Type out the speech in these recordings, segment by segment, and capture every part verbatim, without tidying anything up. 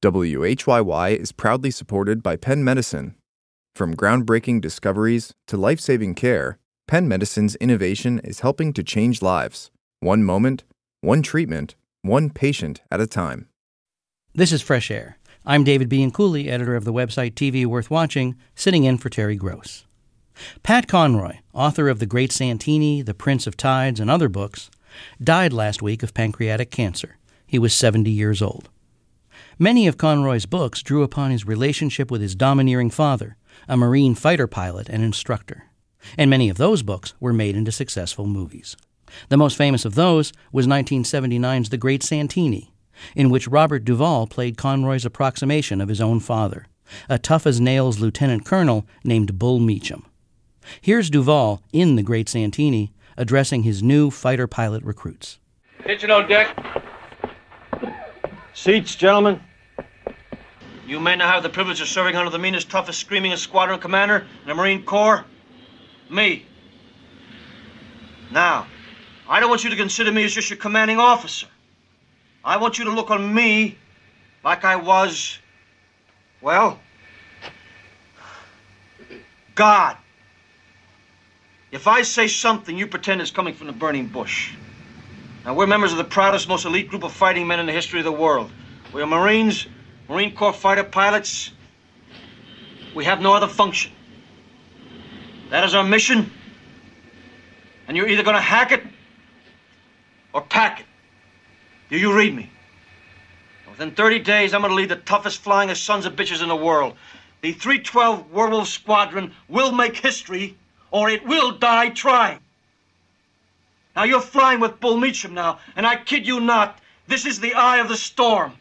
W H Y Y is proudly supported by Penn Medicine. From groundbreaking discoveries to life-saving care, Penn Medicine's innovation is helping to change lives, one moment, one treatment, one patient at a time. This is Fresh Air. I'm David Bianculli, editor of the website T V Worth Watching, sitting in for Terry Gross. Pat Conroy, author of The Great Santini, The Prince of Tides, and other books, died last week of pancreatic cancer. He was seventy years old. Many of Conroy's books drew upon his relationship with his domineering father, a Marine fighter pilot and instructor. And many of those books were made into successful movies. The most famous of those was nineteen seventy-nine's The Great Santini, in which Robert Duvall played Conroy's approximation of his own father, a tough-as-nails lieutenant colonel named Bull Meacham. Here's Duvall in The Great Santini addressing his new fighter pilot recruits. Kitchen on deck. Seats, gentlemen. You may now have the privilege of serving under the meanest, toughest, screamingest squadron commander in the Marine Corps. Me. Now, I don't want you to consider me as just your commanding officer. I want you to look on me like I was, well, God. If I say something, you pretend it's coming from the burning bush. Now, we're members of the proudest, most elite group of fighting men in the history of the world. We are Marines, Marine Corps fighter pilots. We have no other function. That is our mission. And you're either going to hack it or pack it. Do you read me? Within thirty days, I'm going to lead the toughest, flyingest sons of bitches in the world. The three twelve Werewolf Squadron will make history, or it will die trying. Now, you're flying with Bull Meacham now, and I kid you not, this is the eye of the storm.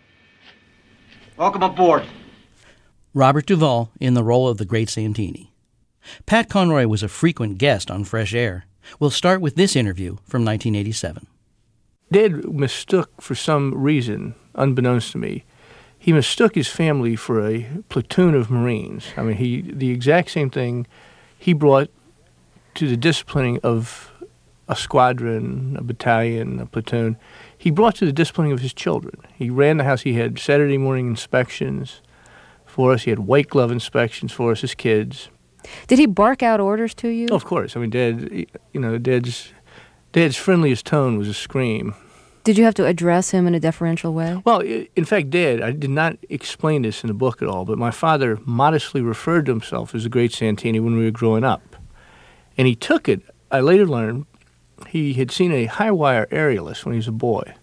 Welcome aboard. Robert Duvall in the role of the Great Santini. Pat Conroy was a frequent guest on Fresh Air. We'll start with this interview from nineteen eighty-seven. Dad mistook, for some reason, unbeknownst to me, he mistook his family for a platoon of Marines. I mean, he the exact same thing he brought to the disciplining of a squadron, a battalion, a platoon. He brought to the disciplining of his children. He ran the house. He had Saturday morning inspections for us. He had white glove inspections for us as kids. Did he bark out orders to you? Oh, of course. I mean, Dad, you know, Dad's, Dad's friendliest tone was a scream. Did you have to address him in a deferential way? Well, in fact, Dad, I did not explain this in the book at all, but my father modestly referred to himself as the Great Santini when we were growing up. And he took it, I later learned, he had seen a high-wire aerialist when he was a boy.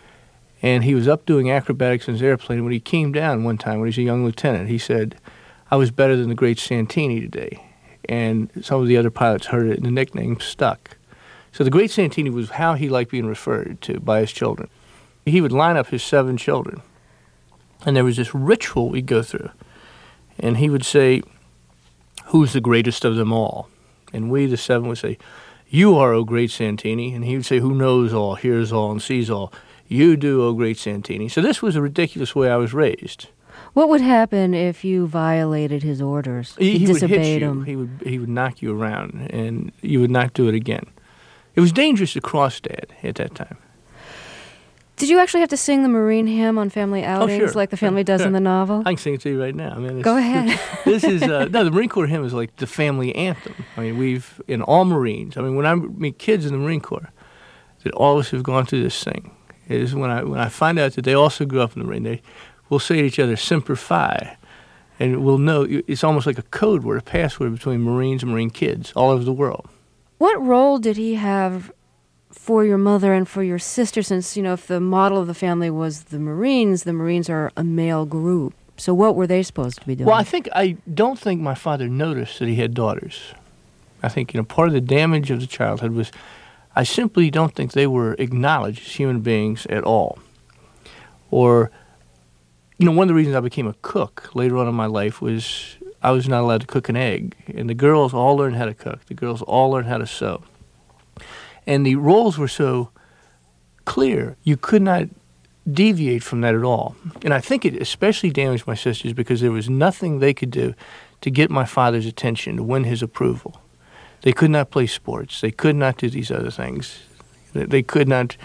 And he was up doing acrobatics in his airplane. When he came down one time, when he was a young lieutenant, he said, "I was better than the Great Santini today." And some of the other pilots heard it, and the nickname stuck. So the Great Santini was how he liked being referred to by his children. He would line up his seven children, and there was this ritual we'd go through. And he would say, "Who's the greatest of them all?" And we, the seven, would say, "You are, O Great Santini." And he would say, "Who knows all, hears all, and sees all?" "You do, O Great Santini." So this was a ridiculous way I was raised. What would happen if you violated his orders? He, he disobeyed would hit you. him. He would he would knock you around, and you would not do it again. It was dangerous to cross Dad at that time. Did you actually have to sing the Marine hymn on family outings, oh, sure. like the family does sure. in the novel? I can sing it to you right now. I mean, Go ahead. This is uh, no, the Marine Corps hymn is like the family anthem. I mean, we've in all Marines. I mean, when I meet kids in the Marine Corps, that all of us have gone through this thing. It is when I when I find out that they also grew up in the Marine, they will say to each other, "Semper Fi," and we'll know it's almost like a code word, a password between Marines and Marine kids all over the world. What role did he have for your mother and for your sister, since, you know, if the model of the family was the Marines, the Marines are a male group. So what were they supposed to be doing? Well, I think I don't think my father noticed that he had daughters. I think, you know, part of the damage of the childhood was I simply don't think they were acknowledged as human beings at all. Or, you know, one of the reasons I became a cook later on in my life was I was not allowed to cook an egg. And the girls all learned how to cook. The girls all learned how to sew. And the roles were so clear, you could not deviate from that at all. And I think it especially damaged my sisters because there was nothing they could do to get my father's attention, to win his approval. They could not play sports. They could not do these other things. They could not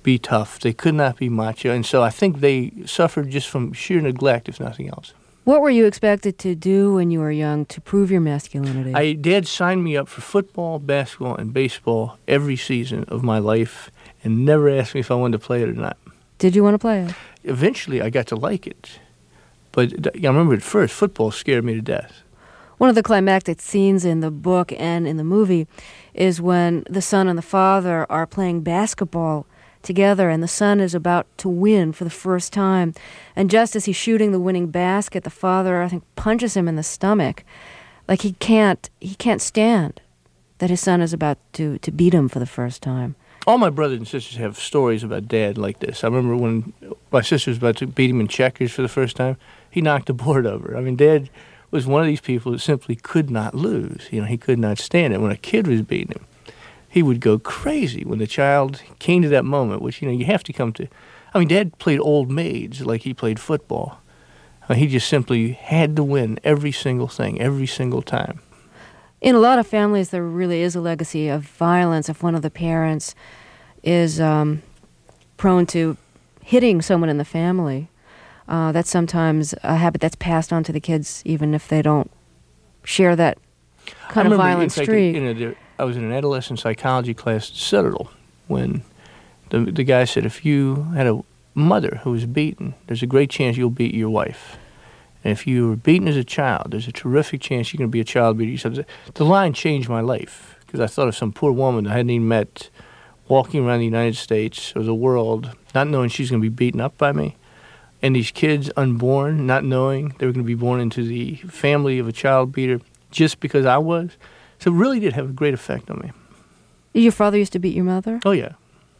be tough. They could not be macho. And so I think they suffered just from sheer neglect, if nothing else. What were you expected to do when you were young to prove your masculinity? I, Dad signed me up for football, basketball, and baseball every season of my life and never asked me if I wanted to play it or not. Did you want to play it? Eventually, I got to like it. But I remember at first, football scared me to death. One of the climactic scenes in the book and in the movie is when the son and the father are playing basketball together, and the son is about to win for the first time. And just as he's shooting the winning basket, the father, I think, punches him in the stomach. Like he can't he can't stand that his son is about to, to beat him for the first time. All my brothers and sisters have stories about Dad like this. I remember when my sister was about to beat him in checkers for the first time, he knocked the board over. I mean, Dad was one of these people that simply could not lose. You know, he could not stand it. When a kid was beating him, he would go crazy. When the child came to that moment, which, you know, you have to come to. I mean, Dad played old maids like he played football. I mean, he just simply had to win every single thing, every single time. In a lot of families, there really is a legacy of violence if one of the parents is um, prone to hitting someone in the family. Uh, that's sometimes a habit that's passed on to the kids, even if they don't share that kind I of remember, violent in fact, streak. In a, I was in an adolescent psychology class at Citadel when the, the guy said, if you had a mother who was beaten, there's a great chance you'll beat your wife. And if you were beaten as a child, there's a terrific chance you're going to be a child beater. So the line changed my life because I thought of some poor woman I hadn't even met walking around the United States or the world, not knowing she's going to be beaten up by me. And these kids unborn, not knowing they were going to be born into the family of a child beater just because I was. So it really did have a great effect on me. Your father used to beat your mother? Oh, yeah.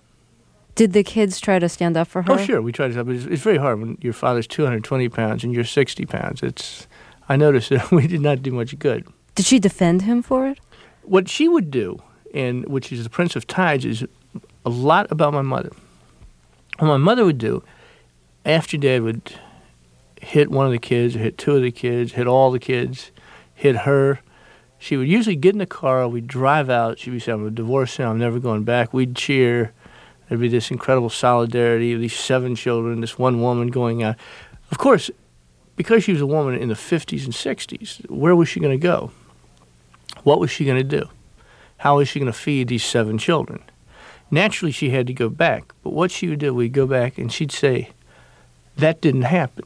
Did the kids try to stand up for her? Oh, sure. We tried to, but it's, it's very hard when your father's two hundred twenty pounds and you're sixty pounds. It's, I noticed that we did not do much good. Did she defend him for it? What she would do, and which is the Prince of Tides, is a lot about my mother. What my mother would do, after Dad would hit one of the kids, or hit two of the kids, hit all the kids, hit her, she would usually get in the car, we'd drive out, she'd be saying, I'm going to divorce him, I'm never going back. We'd cheer. There'd be this incredible solidarity of these seven children, this one woman going out. Of course, because she was a woman in the fifties and sixties, where was she going to go? What was she going to do? How was she going to feed these seven children? Naturally, she had to go back. But what she would do, we'd go back and she'd say, that didn't happen.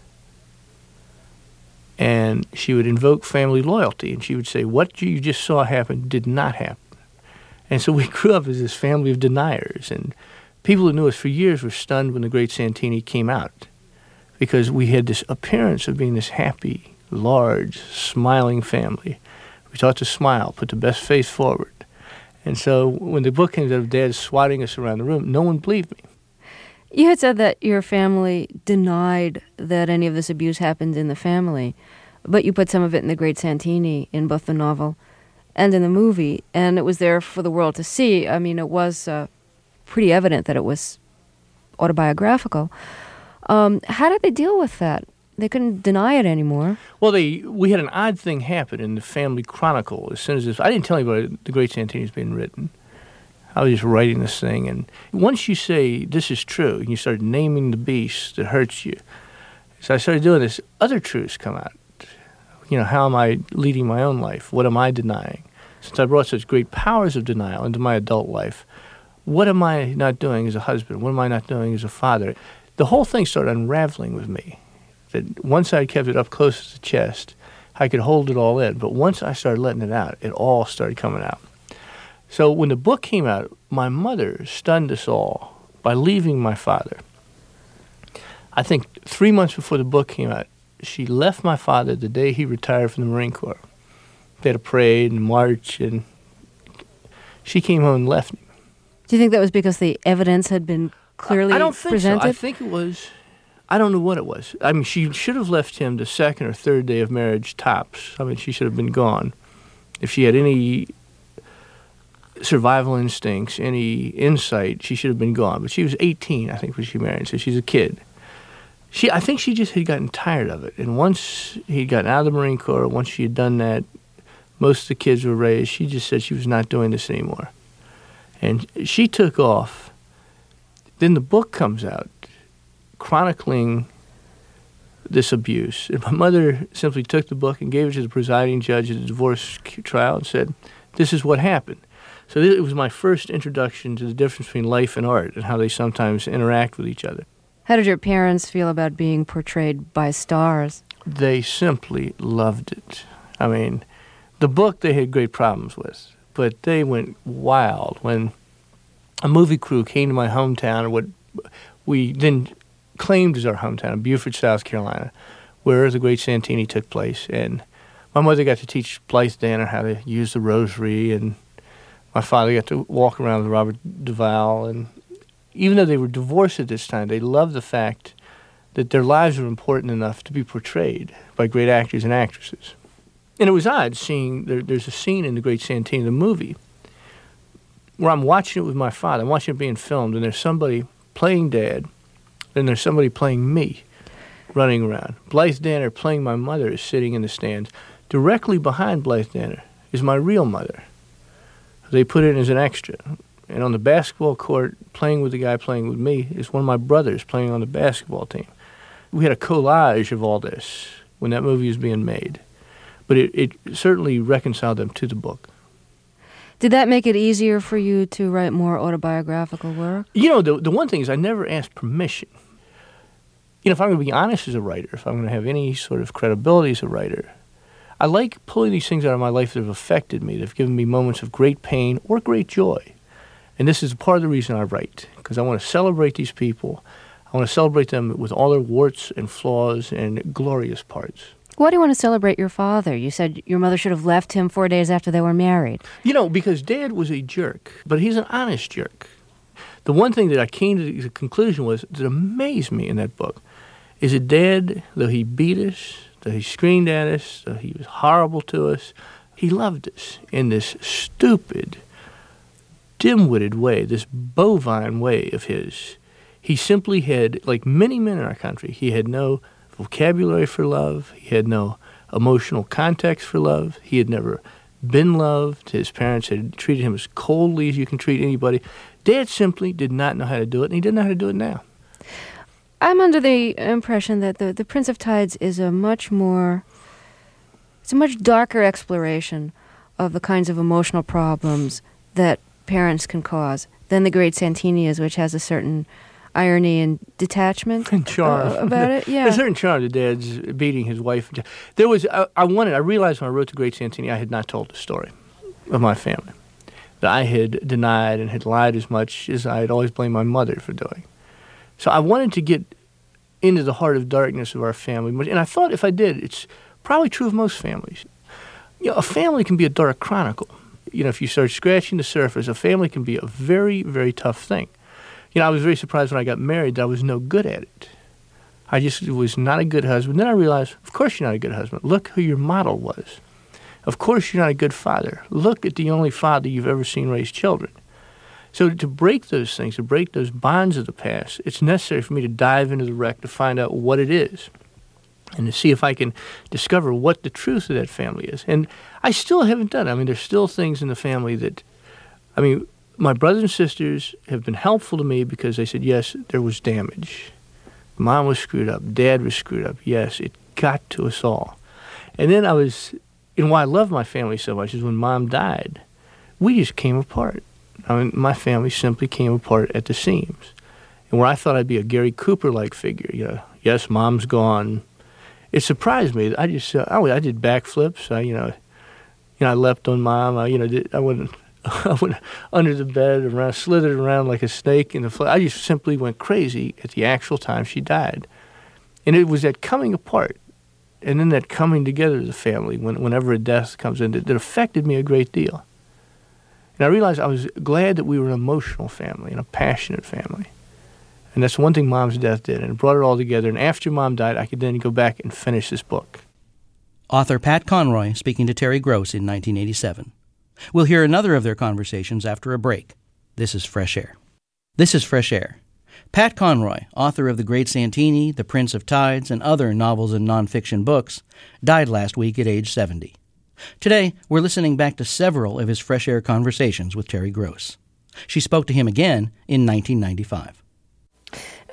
And she would invoke family loyalty. And she would say, what you just saw happen did not happen. And so we grew up as this family of deniers. And people who knew us for years were stunned when The Great Santini came out, because we had this appearance of being this happy, large, smiling family. We taught to smile, put the best face forward. And so when the book came out of Dad swatting us around the room, no one believed me. You had said that your family denied that any of this abuse happened in the family, but you put some of it in The Great Santini in both the novel and in the movie, and it was there for the world to see. I mean, it was uh, pretty evident that it was autobiographical. Um, how did they deal with that? They couldn't deny it anymore. Well, they we had an odd thing happen in the family chronicle. As soon as this, I didn't tell anybody The Great Santini was being written. I was just writing this thing, and once you say this is true, and you start naming the beast that hurts you, so I started doing this. Other truths come out. You know, how am I leading my own life? What am I denying? Since I brought such great powers of denial into my adult life, what am I not doing as a husband? What am I not doing as a father? The whole thing started unraveling with me. That once I kept it up close to the chest, I could hold it all in. But once I started letting it out, it all started coming out. So when the book came out, my mother stunned us all by leaving my father. I think three months before the book came out, she left my father the day he retired from the Marine Corps. They had a parade and march, and she came home and left me. Do you think that was because the evidence had been clearly I don't think presented? so. I think it was, I don't know what it was. I mean, she should have left him the second or third day of marriage tops. I mean, she should have been gone. If she had any survival instincts, any insight, she should have been gone. But she was eighteen, I think, when she married, so she's a kid. She, I think she just had gotten tired of it. And once he'd gotten out of the Marine Corps, once she had done that, most of the kids were raised, she just said she was not doing this anymore. And she took off Then the book comes out chronicling this abuse. And my mother simply took the book and gave it to the presiding judge at the divorce trial and said, this is what happened. So it was my first introduction to the difference between life and art and how they sometimes interact with each other. How did your parents feel about being portrayed by stars? They simply loved it. I mean, the book they had great problems with, but they went wild when a movie crew came to my hometown, or what we then claimed as our hometown, in Beaufort, South Carolina, where the Great Santini took place. And my mother got to teach Blythe Danner how to use the rosary, and my father got to walk around with Robert Duvall. And even though they were divorced at this time, they loved the fact that their lives were important enough to be portrayed by great actors and actresses. And it was odd seeing, there, there's a scene in The Great Santini, the movie, where I'm watching it with my father. I'm watching it being filmed, and there's somebody playing Dad, and there's somebody playing me running around. Blythe Danner, playing my mother, is sitting in the stands. Directly behind Blythe Danner is my real mother. They put it in as an extra. And on the basketball court, playing with the guy playing with me, is one of my brothers playing on the basketball team. We had a collage of all this when that movie was being made. But it, it certainly reconciled them to the book. Did that make it easier for you to write more autobiographical work? You know, the, the one thing is I never asked permission. You know, if I'm going to be honest as a writer, if I'm going to have any sort of credibility as a writer, I like pulling these things out of my life that have affected me, that have given me moments of great pain or great joy. And this is part of the reason I write, because I want to celebrate these people. I want to celebrate them with all their warts and flaws and glorious parts. Why do you want to celebrate your father? You said your mother should have left him four days after they were married. You know, because Dad was a jerk, but he's an honest jerk. The one thing that I came to the conclusion was that amazed me in that book is that Dad, though he beat us, though he screamed at us, though he was horrible to us, he loved us in this stupid, dim-witted way, this bovine way of his. He simply had, like many men in our country, he had no vocabulary for love. He had no emotional context for love. He had never been loved. His parents had treated him as coldly as you can treat anybody. Dad simply did not know how to do it, and he didn't know how to do it now. I'm under the impression that the, the Prince of Tides is a much more, it's a much darker exploration of the kinds of emotional problems that parents can cause than The Great Santini is, which has a certain irony and detachment and charm uh, about it. Yeah, there's a certain charm to Dad's beating his wife. There was I, I wanted. I realized when I wrote The Great Santini, I had not told the story of my family, that I had denied and had lied as much as I had always blamed my mother for doing. So I wanted to get into the heart of darkness of our family, and I thought if I did, it's probably true of most families. You know, a family can be a dark chronicle. You know, if you start scratching the surface, a family can be a very, very tough thing. You know, I was very surprised when I got married that I was no good at it. I just was not a good husband. Then I realized, of course you're not a good husband. Look who your model was. Of course you're not a good father. Look at the only father you've ever seen raise children. So to break those things, to break those bonds of the past, it's necessary for me to dive into the wreck to find out what it is and to see if I can discover what the truth of that family is. And I still haven't done it. I mean, there's still things in the family that, I mean, my brothers and sisters have been helpful to me because they said, yes, there was damage. Mom was screwed up. Dad was screwed up. Yes, it got to us all. And then I was, and why I love my family so much is when Mom died, we just came apart. I mean, my family simply came apart at the seams. And where I thought I'd be a Gary Cooper-like figure, you know, yes, Mom's gone. It surprised me. I just, uh, I, I did backflips. I, you know, you know, I leapt on Mom. I, you know, did, I wouldn't. I went under the bed, around, slithered around like a snake in the floor. I just simply went crazy at the actual time she died. And it was that coming apart and then that coming together of the family when, whenever a death comes in that, that affected me a great deal. And I realized I was glad that we were an emotional family and a passionate family. And that's one thing Mom's death did, and it brought it all together. And after Mom died, I could then go back and finish this book. Author Pat Conroy speaking to Terry Gross in nineteen eighty-seven. We'll hear another of their conversations after a break. This is Fresh Air. This is Fresh Air. Pat Conroy, author of The Great Santini, The Prince of Tides, and other novels and nonfiction books, died last week at age seventy. Today, we're listening back to several of his Fresh Air conversations with Terry Gross. She spoke to him again in nineteen ninety-five.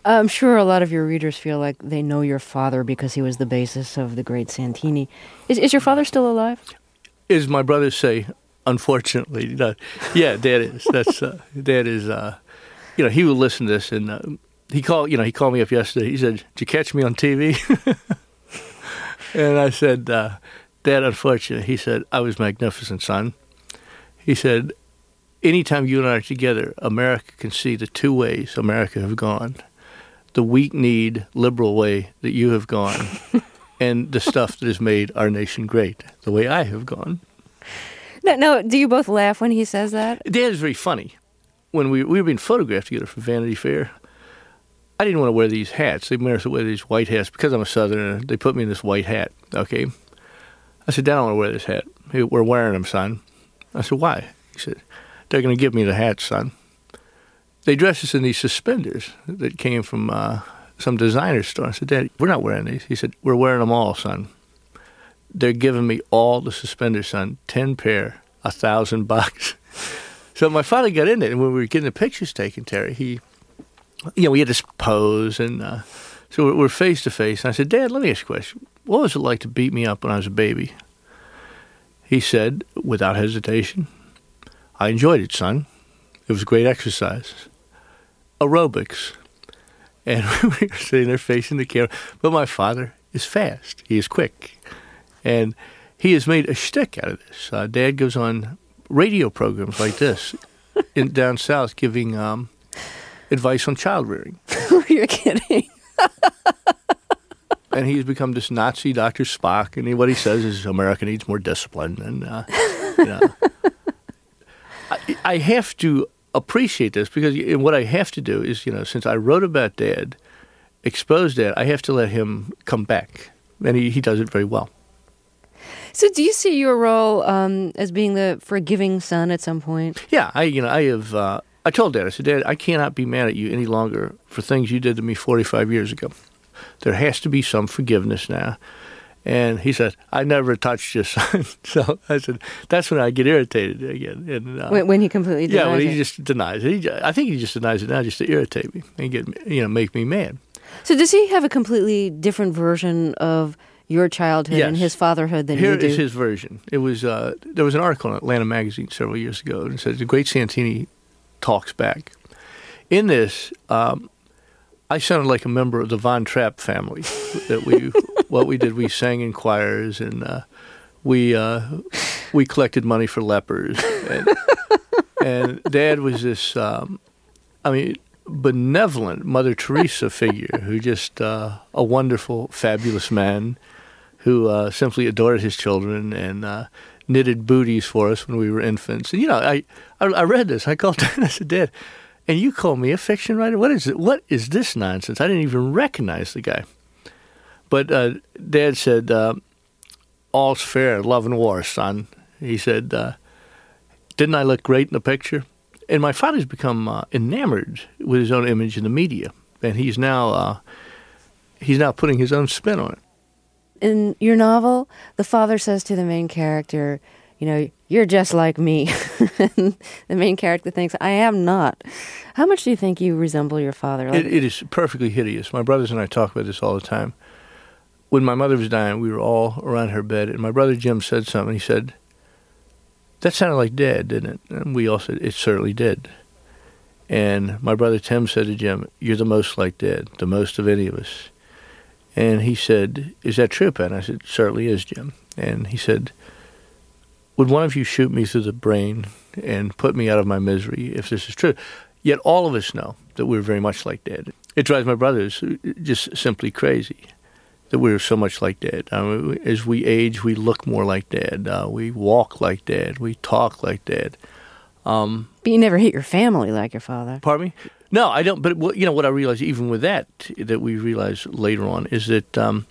I'm sure a lot of your readers feel like they know your father because he was the basis of the great Santini. Is, is your father still alive? As my brothers say, unfortunately, not. Yeah, Dad is. That's uh, Dad is. Uh, you know, he would listen to this, and uh, he called. You know, he called me up yesterday. He said, "Did you catch me on T V?" And I said, uh, "Dad, unfortunately," he said, "I was magnificent, son." He said, "Anytime you and I are together, America can see the two ways America have gone: the weak-kneed liberal way that you have gone, and the stuff that has made our nation great, the way I have gone." No, no. Do you both laugh when he says that? Dad is very funny. When we, we were being photographed together for Vanity Fair, I didn't want to wear these hats. They made us wear these white hats. Because I'm a Southerner, they put me in this white hat, okay? I said, "Dad, I don't want to wear this hat." He, "We're wearing them, son." I said, "Why?" He said, "They're going to give me the hat, son." They dressed us in these suspenders that came from uh, some designer store. I said, "Dad, we're not wearing these." He said, "We're wearing them all, son. They're giving me all the suspenders, son. Ten pair, a thousand bucks." So my father got in it, and when we were getting the pictures taken, Terry, he, you know, we had this pose, and uh, so we're, we're face to face. And I said, "Dad, let me ask you a question. What was it like to beat me up when I was a baby?" He said, without hesitation, "I enjoyed it, son. It was great exercise. Aerobics." And we were sitting there facing the camera. But my father is fast. He is quick. And he has made a shtick out of this. Uh, Dad goes on radio programs like this in down south giving um, advice on child rearing. You're kidding. And he's become this Nazi Doctor Spock, and he, what he says is America needs more discipline. And, uh, you know, I, I have to appreciate this because what I have to do is, you know, since I wrote about Dad, exposed Dad, I have to let him come back. And he, he does it very well. So do you see your role um, as being the forgiving son at some point? Yeah, I you know, I have, uh, I told Dad, I said, "Dad, I cannot be mad at you any longer for things you did to me forty-five years ago. There has to be some forgiveness now." And he said, "I never touched your son." So I said, that's when I get irritated again. And, uh, When, when he completely denies yeah, when he it. just denies it. He, I think he just denies it now just to irritate me and get you know make me mad. So does he have a completely different version of your childhood Yes. and his fatherhood than Here you do? is his version. It was uh, there was an article in Atlanta Magazine several years ago, and it says the great Santini talks back. In this, um, I sounded like a member of the Von Trapp family. That we what we did, we sang in choirs, and uh, we uh, we collected money for lepers. And, and Dad was this, um, I mean, benevolent Mother Teresa figure who just uh, a wonderful, fabulous man who uh, simply adored his children and uh, knitted booties for us when we were infants. And, you know, I, I, I read this. I called Dad and I said, "Dad, and you call me a fiction writer? What is it? What is this nonsense?" I didn't even recognize the guy. But uh, Dad said, uh, "All's fair in love and war, son." He said, uh, "Didn't I look great in the picture?" And my father's become uh, enamored with his own image in the media. And he's now, uh, he's now putting his own spin on it. In your novel, the father says to the main character, you know, "You're just like me." And the main character thinks, "I am not." How much do you think you resemble your father? Like, It, it is perfectly hideous. My brothers and I talk about this all the time. When my mother was dying, we were all around her bed, and my brother Jim said something. He said, "That sounded like Dad, didn't it?" And we all said, "It certainly did." And my brother Tim said to Jim, "You're the most like Dad, the most of any of us." And he said, "Is that true, Pat?" And I said, "It certainly is, Jim." And he said, "Would one of you shoot me through the brain and put me out of my misery if this is true?" Yet all of us know that we're very much like Dad. It drives my brothers just simply crazy that we're so much like Dad. I mean, as we age, we look more like Dad. Uh, we walk like Dad. We talk like Dad. Um, but you never hit your family like your father. Pardon me? No, I don't. But what, you know what I realize, even with that, that we realize later on, is that um,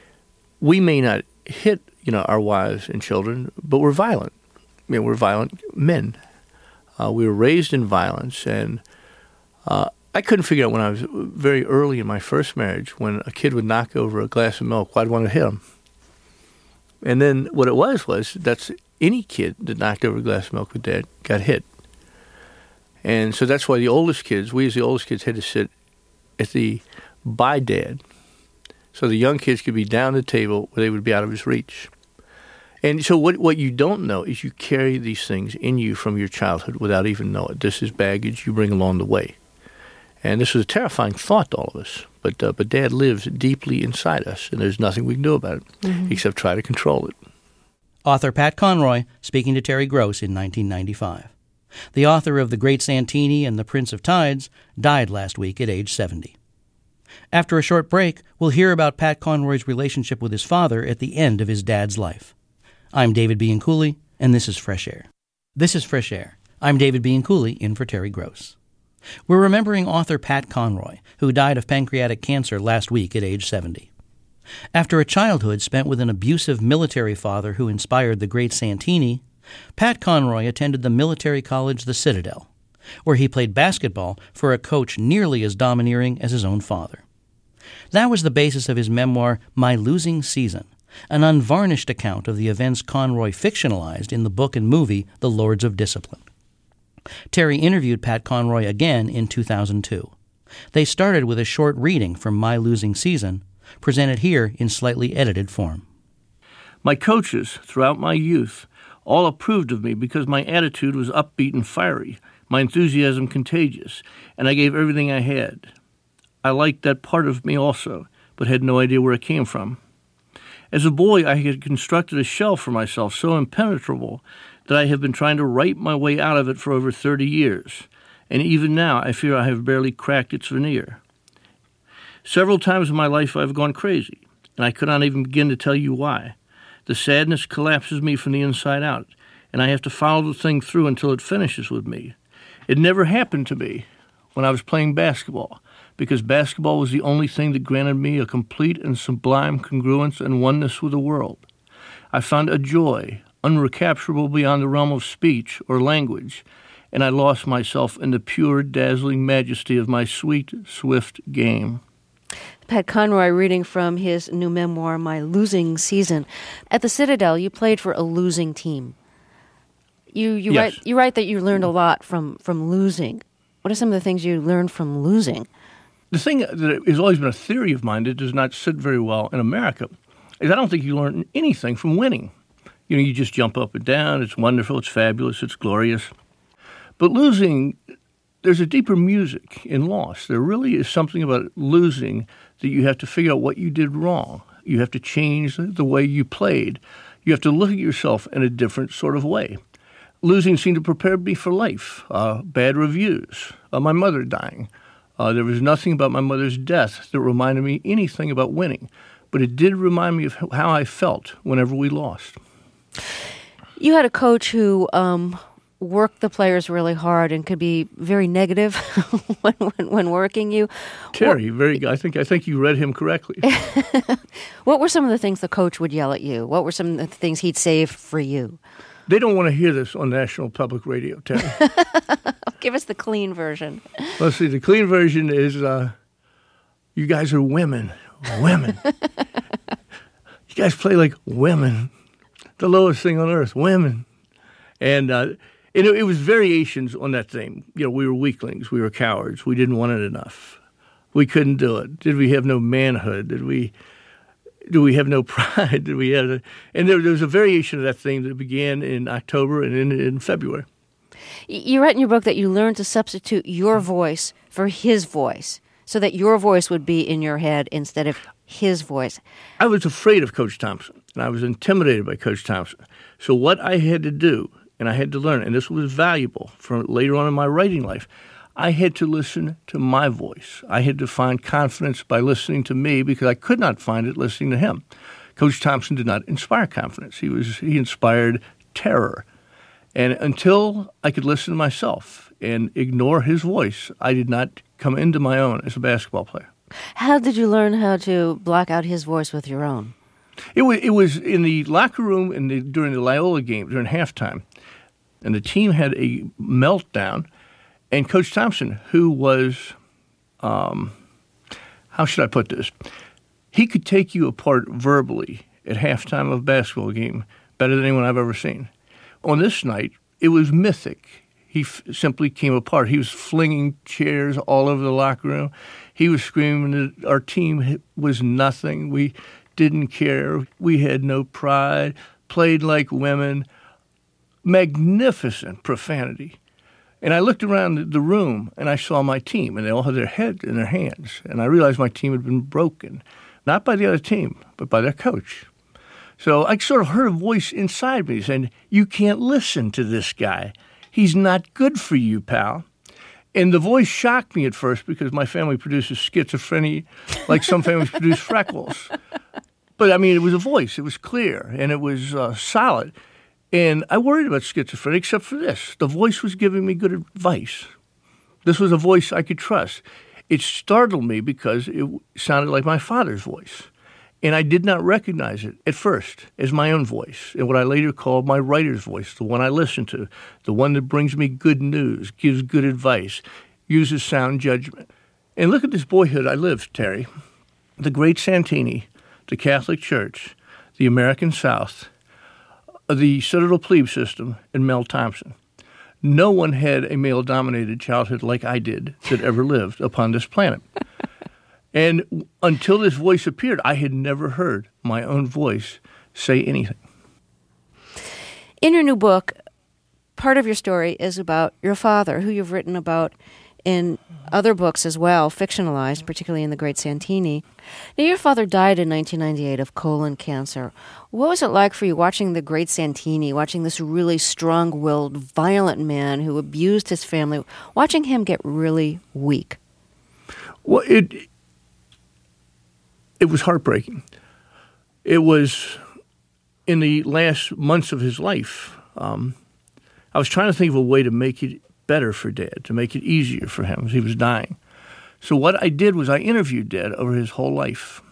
we may not hit, you know, our wives and children, but we're violent. I mean, we're violent men. Uh, we were raised in violence, and uh, I couldn't figure out when I was very early in my first marriage, when a kid would knock over a glass of milk, I'd want to hit him. And then what it was was that's any kid that knocked over a glass of milk with Dad got hit. And so that's why the oldest kids, we as the oldest kids, had to sit at the by dad, so the young kids could be down the table where they would be out of his reach. And so what what you don't know is you carry these things in you from your childhood without even knowing it. This is baggage you bring along the way. And this was a terrifying thought to all of us. But uh, but Dad lives deeply inside us, and there's nothing we can do about it mm-hmm. except try to control it. Author Pat Conroy speaking to Terry Gross in nineteen ninety-five. The author of The Great Santini and The Prince of Tides died last week at age seventy. After a short break, we'll hear about Pat Conroy's relationship with his father at the end of his dad's life. I'm David Bianculli, and this is Fresh Air. This is Fresh Air. I'm David Bianculli, in for Terry Gross. We're remembering author Pat Conroy, who died of pancreatic cancer last week at age seventy. After a childhood spent with an abusive military father who inspired The Great Santini, Pat Conroy attended the military college The Citadel, where he played basketball for a coach nearly as domineering as his own father. That was the basis of his memoir, My Losing Season, an unvarnished account of the events Conroy fictionalized in the book and movie The Lords of Discipline. Terry interviewed Pat Conroy again in two thousand two. They started with a short reading from My Losing Season, presented here in slightly edited form. My coaches throughout my youth all approved of me because my attitude was upbeat and fiery, my enthusiasm contagious, and I gave everything I had. I liked that part of me also, but had no idea where it came from. As a boy, I had constructed a shell for myself so impenetrable that I have been trying to write my way out of it for over thirty years, and even now I fear I have barely cracked its veneer. Several times in my life I have gone crazy, and I could not even begin to tell you why. The sadness collapses me from the inside out, and I have to follow the thing through until it finishes with me. It never happened to me when I was playing basketball, because basketball was the only thing that granted me a complete and sublime congruence and oneness with the world. I found a joy unrecapturable beyond the realm of speech or language, and I lost myself in the pure, dazzling majesty of my sweet, swift game. Pat Conroy reading from his new memoir, My Losing Season. At the Citadel, you played for a losing team. You you yes. write you write that you learned a lot from, from losing. What are some of the things you learned from losing? The thing that has always been a theory of mine that does not sit very well in America is I don't think you learn anything from winning. You know, you just jump up and down. It's wonderful. It's fabulous. It's glorious. But losing, there's a deeper music in loss. There really is something about losing that you have to figure out what you did wrong. You have to change the way you played. You have to look at yourself in a different sort of way. Losing seemed to prepare me for life. Uh, bad reviews, uh, my mother dying. Uh, there was nothing about my mother's death that reminded me anything about winning, but it did remind me of how I felt whenever we lost. You had a coach who um, worked the players really hard and could be very negative when, when when working you. Terry, what, very. I think I think you read him correctly. What were some of the things the coach would yell at you? What were some of the things he'd say for you? They don't want to hear this on National Public Radio, Terry. Give us the clean version. Let's see. The clean version is, uh, you guys are women. Women. You guys play like women. The lowest thing on earth, women. And, uh, and it, it was variations on that theme. You know, we were weaklings. We were cowards. We didn't want it enough. We couldn't do it. Did we have no manhood? Did we... Do we have no pride? Do we have? A, and there, there was a variation of that theme that began in October and in, in February. You write in your book that you learned to substitute your voice for his voice, so that your voice would be in your head instead of his voice. I was afraid of Coach Thompson, and I was intimidated by Coach Thompson. So what I had to do, and I had to learn, and this was valuable for later on in my writing life, I had to listen to my voice. I had to find confidence by listening to me because I could not find it listening to him. Coach Thompson did not inspire confidence. He was he inspired terror. And until I could listen to myself and ignore his voice, I did not come into my own as a basketball player. How did you learn how to block out his voice with your own? It was, it was in the locker room in the, during the Loyola game, during halftime, and the team had a meltdown. And Coach Thompson, who was, um, how should I put this? He could take you apart verbally at halftime of a basketball game better than anyone I've ever seen. On this night, it was mythic. He f- simply came apart. He was flinging chairs all over the locker room. He was screaming that our team was nothing. We didn't care. We had no pride, played like women. Magnificent profanity. And I looked around the room, and I saw my team, and they all had their heads in their hands. And I realized my team had been broken, not by the other team, but by their coach. So I sort of heard a voice inside me saying, you can't listen to this guy. He's not good for you, pal. And the voice shocked me at first because my family produces schizophrenia like some families produce freckles. But, I mean, it was a voice. It was clear, and it was uh, solid. And I worried about schizophrenia except for this. The voice was giving me good advice. This was a voice I could trust. It startled me because it sounded like my father's voice. And I did not recognize it at first as my own voice, and what I later called my writer's voice, the one I listen to, the one that brings me good news, gives good advice, uses sound judgment. And look at this boyhood I lived, Terry. The great Santini, the Catholic Church, the American South, the Citadel Plebe system, and Mel Thompson. No one had a male-dominated childhood like I did that ever lived upon this planet. And until this voice appeared, I had never heard my own voice say anything. In your new book, part of your story is about your father, who you've written about in other books as well, fictionalized, particularly in The Great Santini. Now, your father died in nineteen ninety-eight of colon cancer. What was it like for you watching The Great Santini, watching this really strong-willed, violent man who abused his family, watching him get really weak? Well, it... It was heartbreaking. It was in the last months of his life. Um, I was trying to think of a way to make it better for Dad, to make it easier for him as he was dying. So what I did was I interviewed Dad over his whole life.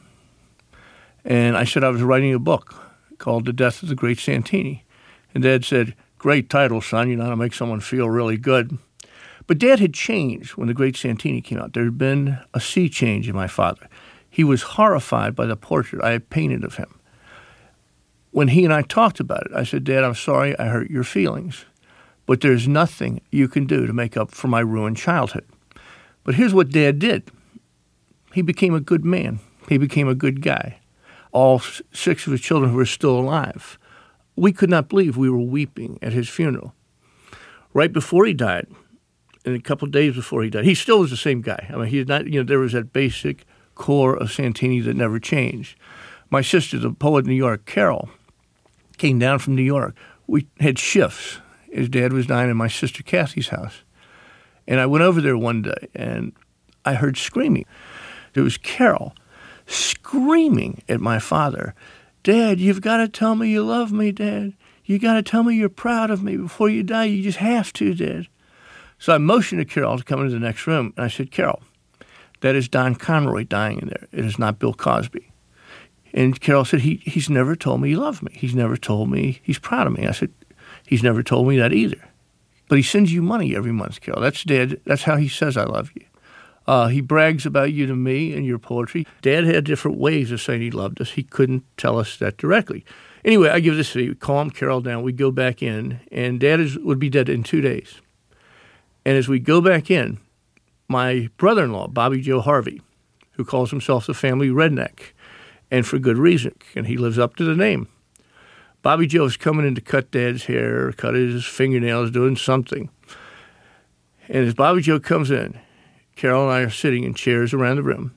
And I said I was writing a book called The Death of the Great Santini. And Dad said, great title, son. You know how to make someone feel really good. But Dad had changed when The Great Santini came out. There had been a sea change in my father. He was horrified by the portrait I had painted of him. When he and I talked about it, I said, Dad, I'm sorry I hurt your feelings, but there's nothing you can do to make up for my ruined childhood. But here's what Dad did. He became a good man. He became a good guy. All six of his children were still alive. We could not believe we were weeping at his funeral. Right before he died, and a couple of days before he died, he still was the same guy. I mean, he did not, you know, there was that basic core of Santini that never changed. My sister, the poet in New York, Carol, came down from New York. We had shifts. His dad was dying in my sister Kathy's house. And I went over there one day, and I heard screaming. It was Carol screaming at my father, Dad, you've got to tell me you love me, Dad. You got to tell me you're proud of me before you die. You just have to, Dad. So I motioned to Carol to come into the next room, and I said, Carol, that is Don Conroy dying in there. It is not Bill Cosby. And Carol said, he, he's never told me he loved me. He's never told me he's proud of me. I said, he's never told me that either. But he sends you money every month, Carol. That's Dad. That's how he says I love you. Uh, he brags about you to me and your poetry. Dad had different ways of saying he loved us. He couldn't tell us that directly. Anyway, I give this to you. Calm Carol down. We go back in, and Dad is, would be dead in two days. And as we go back in, my brother-in-law, Bobby Joe Harvey, who calls himself the family redneck, and for good reason, and he lives up to the name. Bobby Joe is coming in to cut Dad's hair, cut his fingernails, doing something. And as Bobby Joe comes in, Carol and I are sitting in chairs around the room,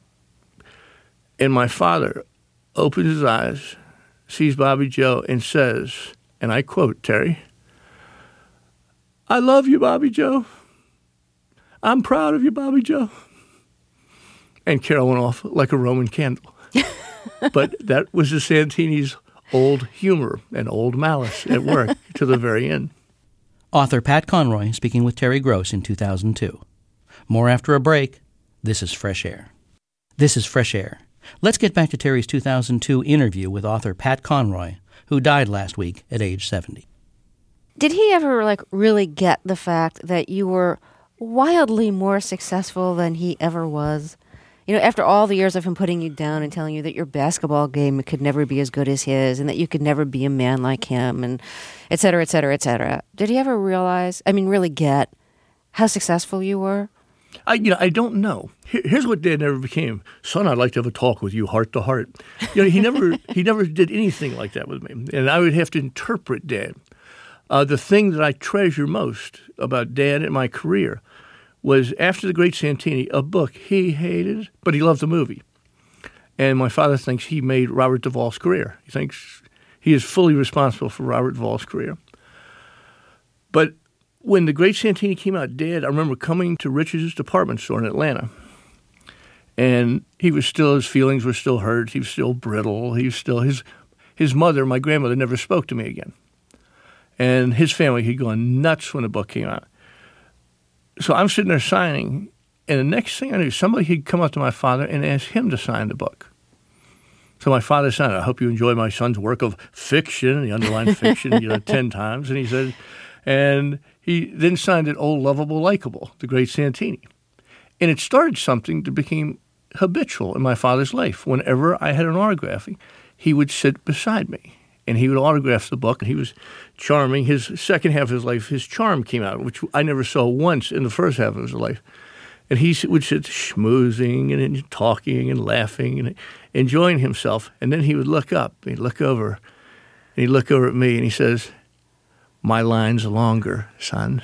and my father opens his eyes, sees Bobby Joe, and says, and I quote, Terry, I love you, Bobby Joe. I'm proud of you, Bobby Joe. And Carol went off like a Roman candle. But that was the Santini's old humor and old malice at work to the very end. Author Pat Conroy speaking with Terry Gross in two thousand two. More after a break. This is Fresh Air. This is Fresh Air. Let's get back to Terry's two thousand two interview with author Pat Conroy, who died last week at age seventy. Did he ever, like, really get the fact that you were wildly more successful than he ever was? You know, after all the years of him putting you down and telling you that your basketball game could never be as good as his and that you could never be a man like him and et cetera, et cetera, et cetera. Did he ever realize, I mean, really get how successful you were? I, you know, I don't know. Here, here's what Dad never became. Son, I'd like to have a talk with you, heart to heart. You know, he never, he never did anything like that with me, and I would have to interpret Dad. Uh, the thing that I treasure most about Dad and my career was after The Great Santini, a book he hated, but he loved the movie. And my father thinks he made Robert Duvall's career. He thinks he is fully responsible for Robert Duvall's career. But when The Great Santini came out, Dad, I remember coming to Rich's department store in Atlanta, and he was still, his feelings were still hurt. He was still brittle. He was still, his his mother, my grandmother, never spoke to me again. And his family had gone nuts when the book came out. So I'm sitting there signing, and the next thing I knew, somebody had come up to my father and asked him to sign the book. So my father signed it. I hope you enjoy my son's work of fiction, the underlined fiction, you know, ten times. And he said, and he then signed it, Old, Lovable, Likeable, The Great Santini. And it started something that became habitual in my father's life. Whenever I had an autograph, he would sit beside me, and he would autograph the book. And he was charming. His second half of his life, his charm came out, which I never saw once in the first half of his life. And he would sit schmoozing and talking and laughing and enjoying himself. And then he would look up, and he'd look over, and he'd look over at me, and he says, "My line's longer, son."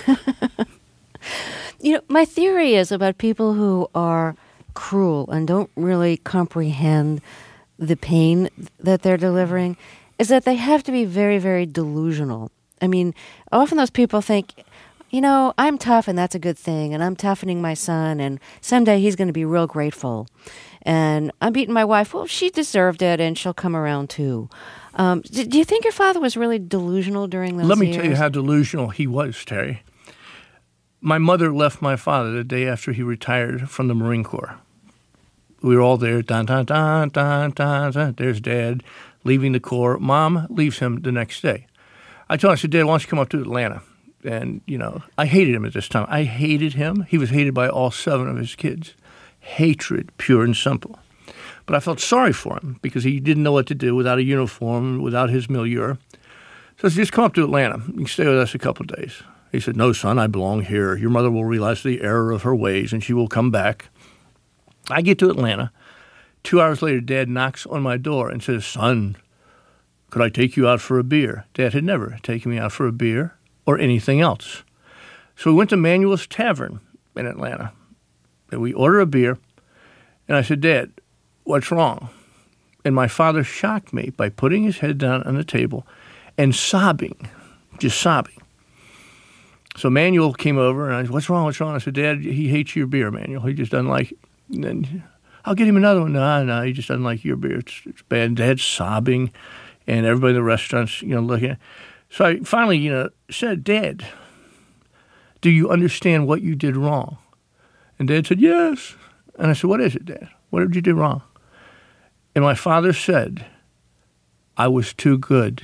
You know, my theory is about people who are cruel and don't really comprehend the pain that they're delivering is that they have to be very, very delusional. I mean, often those people think, you know, I'm tough and that's a good thing, and I'm toughening my son, and someday he's going to be real grateful. And I'm beating my wife. Well, she deserved it, and she'll come around too. Um, do, do you think your father was really delusional during those Let me years? tell you how delusional he was, Terry. My mother left my father the day after he retired from the Marine Corps. We were all there, dun, dun, dun, dun, dun, dun. There's Dad leaving the Corps. Mom leaves him the next day. I told him, I said, Dad, why don't you come up to Atlanta? And, you know, I hated him at this time. I hated him. He was hated by all seven of his kids. Hatred, pure and simple. But I felt sorry for him because he didn't know what to do without a uniform, without his milieu. So I said, just come up to Atlanta. You can stay with us a couple of days. He said, no, son, I belong here. Your mother will realize the error of her ways, and she will come back. I get to Atlanta. Two hours later, Dad knocks on my door and says, son, could I take you out for a beer? Dad had never taken me out for a beer or anything else. So we went to Manuel's Tavern in Atlanta, and we ordered a beer. And I said, Dad, what's wrong? And my father shocked me by putting his head down on the table and sobbing, just sobbing. So Manuel came over, and I said, what's wrong, what's wrong? I said, Dad, he hates your beer, Manuel. He just doesn't like it. And then, I'll get him another one. No, no, he just doesn't like your beer. It's, it's bad. And Dad's sobbing, and everybody in the restaurant's, you know, looking at. So I finally, you know, said, Dad, do you understand what you did wrong? And Dad said, yes. And I said, what is it, Dad? What did you do wrong? And my father said, I was too good.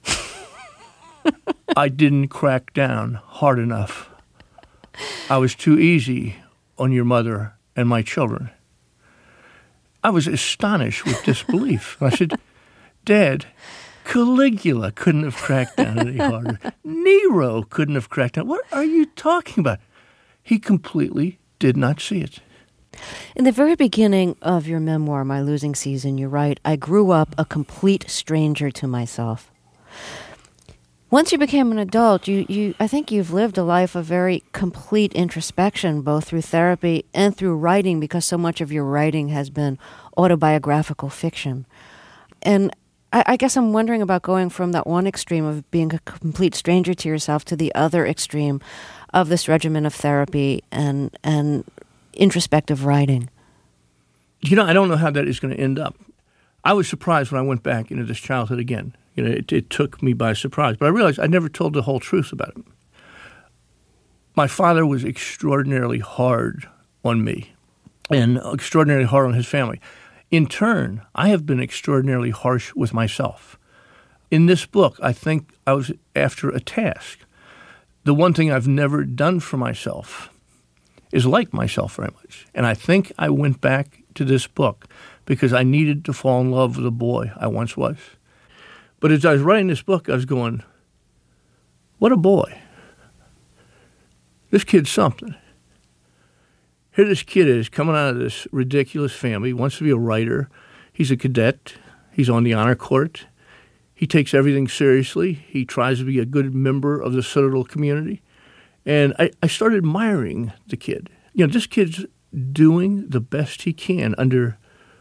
I didn't crack down hard enough. I was too easy on your mother and my children. I was astonished with disbelief. I said, Dad, Caligula couldn't have cracked down any harder. Nero couldn't have cracked down. What are you talking about? He completely did not see it. In the very beginning of your memoir, My Losing Season, you write, I grew up a complete stranger to myself. Once you became an adult, you, you I think you've lived a life of very complete introspection, both through therapy and through writing, because so much of your writing has been autobiographical fiction. And I, I guess I'm wondering about going from that one extreme of being a complete stranger to yourself to the other extreme of this regimen of therapy and and introspective writing. You know, I don't know how that is going to end up. I was surprised when I went back into this childhood again. You know, it, it took me by surprise. But I realized I never told the whole truth about it. My father was extraordinarily hard on me and extraordinarily hard on his family. In turn, I have been extraordinarily harsh with myself. In this book, I think I was after a task. The one thing I've never done for myself is like myself very much. And I think I went back to this book because I needed to fall in love with the boy I once was. But as I was writing this book, I was going, what a boy. This kid's something. here this kid is coming out of this ridiculous family, wants to be a writer. He's a cadet. He's on the honor court. He takes everything seriously. He tries to be a good member of the Citadel community. And I, I started admiring the kid. You know, this kid's doing the best he can under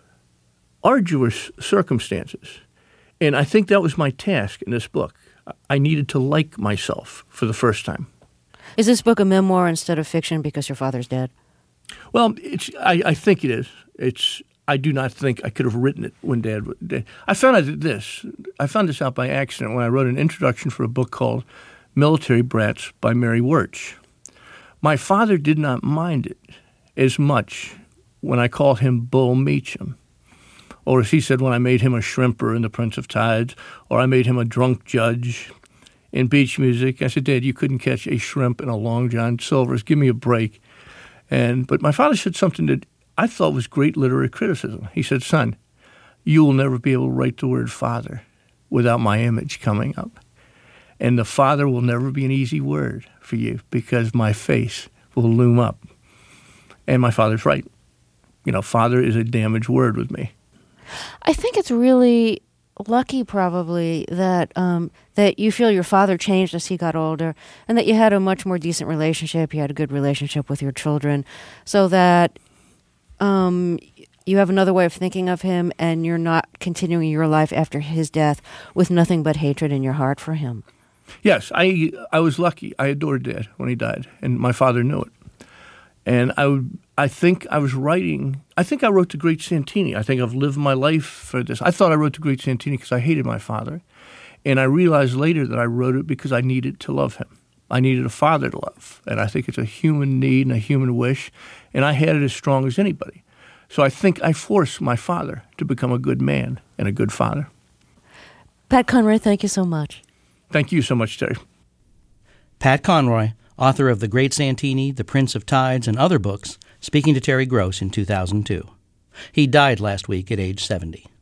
arduous circumstances. And I think that was my task in this book. I needed to like myself for the first time. Is this book a memoir instead of fiction because your father's dead? Well, it's. I, I think it is. It's. I do not think I could have written it when Dad was dead. I found out this. I found this out by accident when I wrote an introduction for a book called Military Brats by Mary Wirch. My father did not mind it as much when I called him Bull Meacham, or as he said when I made him a shrimper in The Prince of Tides, or I made him a drunk judge in Beach Music. I said, Dad, you couldn't catch a shrimp in a Long John Silver's. Give me a break. And but my father said something that I thought was great literary criticism. He said, son, you will never be able to write the word father without my image coming up. And the father will never be an easy word for you because my face will loom up. And my father's right. You know, father is a damaged word with me. I think it's really lucky probably that um, that you feel your father changed as he got older and that you had a much more decent relationship. You had a good relationship with your children so that um, you have another way of thinking of him and you're not continuing your life after his death with nothing but hatred in your heart for him. Yes, I I was lucky. I adored Dad when he died, and my father knew it. And I would, I think I was writing, I think I wrote The Great Santini. I think I've lived my life for this. I thought I wrote The Great Santini because I hated my father. And I realized later that I wrote it because I needed to love him. I needed a father to love. And I think it's a human need and a human wish. And I had it as strong as anybody. So I think I forced my father to become a good man and a good father. Pat Conroy, thank you so much. Thank you so much, Terry. Pat Conroy, author of The Great Santini, The Prince of Tides, and other books, speaking to Terry Gross in two thousand two. He died last week at age seventy.